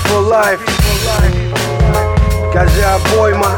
for life. Козя пойма.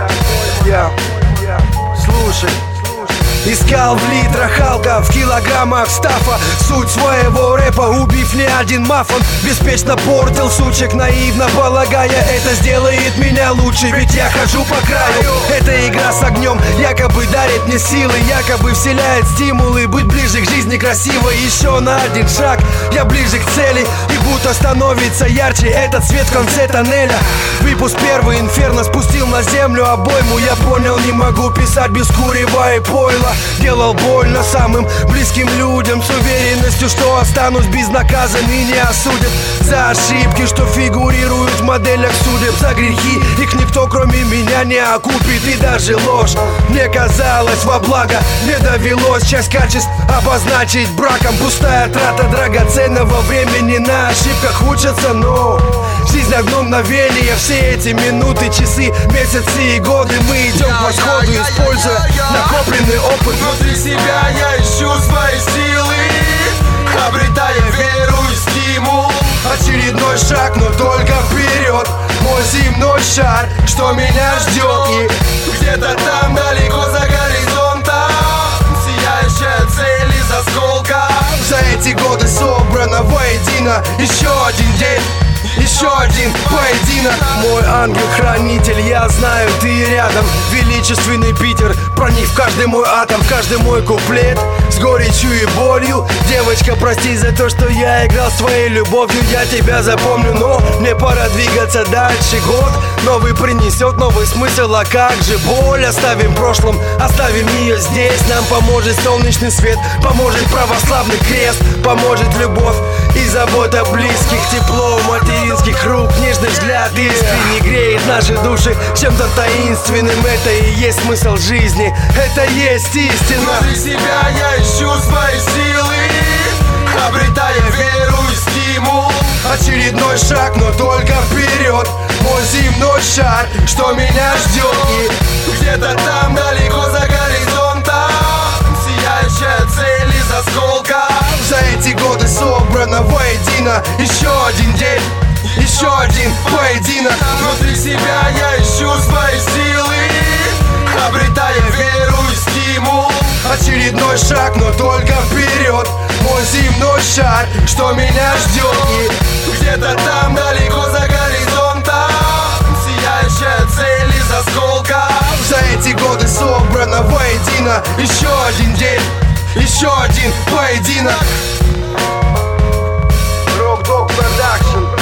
Слушай. Искал в литрах алка, в килограммах стафа. Суть своего рэпа, убив не один мафон. Беспечно портил сучек, наивно полагая, это сделает меня лучше, ведь я хожу по краю. Эта игра с огнем якобы дарит мне силы, якобы вселяет стимулы быть ближе к жизни красиво. Еще на один шаг я ближе к цели, и будто становится ярче этот свет в конце тоннеля. Выпуск первый, Инферно спустил на землю обойму. Я понял, не могу писать без курева и пойла. Делал больно самым близким людям, с уверенностью, что останусь безнаказан и не осудят за ошибки, что фигурируют в моделях судеб. За грехи их никто кроме меня не окупит. И даже ложь мне казалось во благо, мне довелось часть качеств обозначить браком. Пустая трата драгоценного времени, на ошибках учатся, но жизнь одно мгновение. Все эти минуты, часы, месяцы и годы мы идем по сходу, используя накопленный опыт. Внутри себя я ищу свои силы, обретая веру и стимул. Очередной шаг, но только вперед. Мой земной шар, что меня ждет. И где-то там далеко за горизонтом сияющая цель из осколка. За эти годы собрано воедино еще один день, еще один поединок. Мой ангел-хранитель, я знаю, ты рядом. Величественный Питер, проник в каждый мой атом, в каждый мой куплет с горечью и болью. Девочка, прости за то, что я играл своей любовью. Я тебя запомню, но мне пора двигаться дальше. Год новый принесет новый смысл, а как же боль? Оставим в прошлом, оставим ее здесь. Нам поможет солнечный свет, поможет православный крест, поможет любовь и забота близких, тепло материнских рук, нежный взгляд искренне греет наши души чем-то таинственным. Это и есть смысл жизни, это есть истина. Внутри себя я ищу свои силы, обретая веру и стимул. Очередной шаг, но только вперед. Мой земной шар, что меня ждет. И где-то там далеко за горизонтом сияющая цель из осколка. За эти годы собрано воедино еще один день, еще один поединок. Внутри себя я ищу свои силы, обретая веру и стимул. Очередной шаг, но только вперед. Мой земной шар, что меня ждет. И где-то там далеко за горизонтом сияющая цель из осколка. За эти годы собрано воедино еще один день, еще один поединок. Rock Dog Production.